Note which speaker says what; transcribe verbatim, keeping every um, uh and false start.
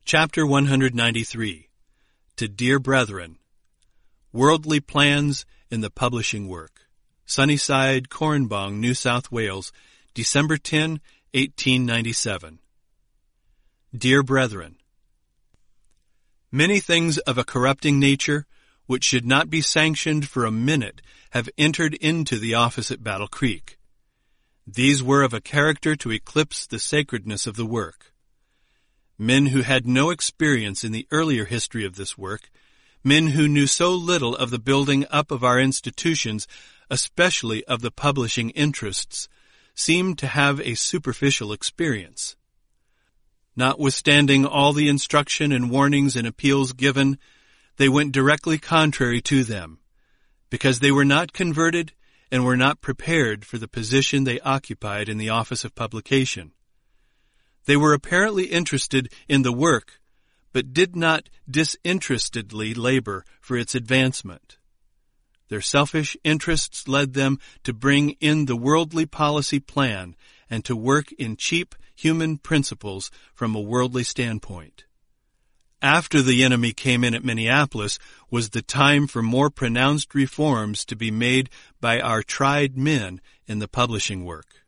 Speaker 1: Chapter one ninety-three. To Dear Brethren. Worldly Plans in the Publishing Work. Sunnyside, Cornbong, New South Wales, December tenth, eighteen ninety-seven. Dear Brethren. Many things of a corrupting nature, which should not be sanctioned for a minute, have entered into the office at Battle Creek. These were of a character to eclipse the sacredness of the work. Men who had no experience in the earlier history of this work, men who knew so little of the building up of our institutions, especially of the publishing interests, seemed to have a superficial experience. Notwithstanding all the instruction and warnings and appeals given, they went directly contrary to them, because they were not converted and were not prepared for the position they occupied in the office of publication. They were apparently interested in the work, but did not disinterestedly labor for its advancement. Their selfish interests led them to bring in the worldly policy plan and to work in cheap human principles from a worldly standpoint. After the enemy came in at Minneapolis was the time for more pronounced reforms to be made by our tried men in the publishing work.